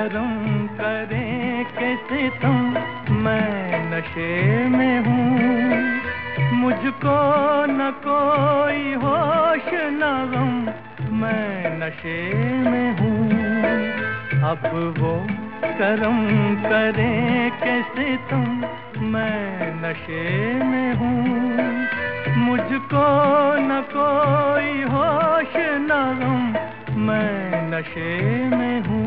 करम करें कि सितम मैं नशे में हूँ। मुझको न कोई होश न गम मैं नशे में हूँ। अब वो करम करें कि सितम मैं नशे में हूँ। मुझको न कोई होश न गम मैं नशे में हूँ।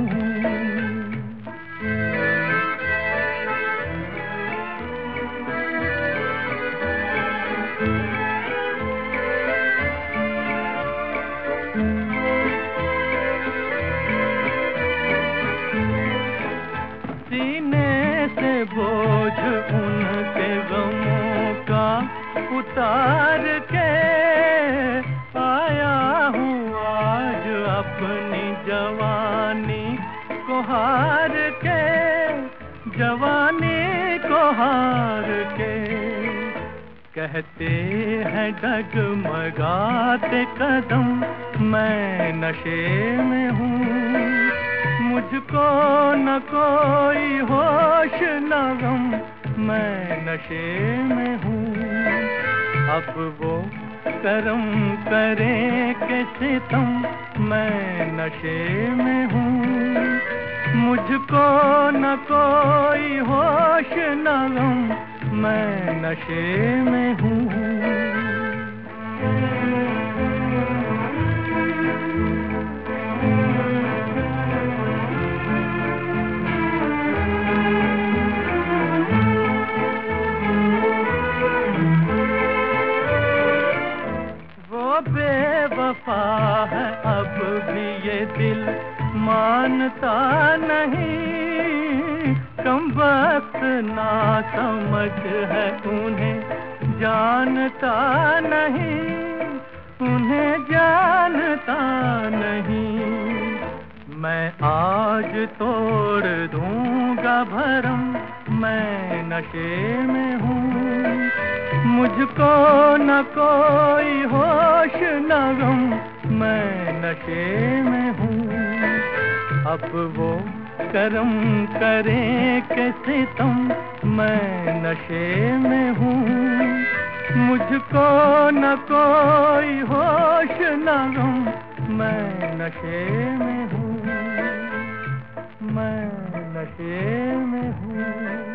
सीने से बोझ उनके गमों का उतार के आया हूँ आज अपनी जवानी को हार के, जवानी को हार के। कहते हैं डगमगाते कदम मैं नशे में हूँ। मुझको न कोई होश न गम मैं नशे में हूँ। अब वो करम करें कि सितम मैं नशे में हूँ। मुझको न कोई होश न गम मैं नशे में हूँ। बेवफा है अब भी ये दिल मानता नहीं। कमबख्त ना समझ है उन्हें जानता नहीं, उन्हें जानता नहीं। मैं आज तोड़ दूंगा भरम मैं नशे में हूँ। मुझको न कोई होश न गम मैं नशे में हूँ। अब वो करम करें कि सितम मैं नशे में हूँ। मुझको न कोई होश न गम मैं नशे में हूँ। मैं नशे में हूँ।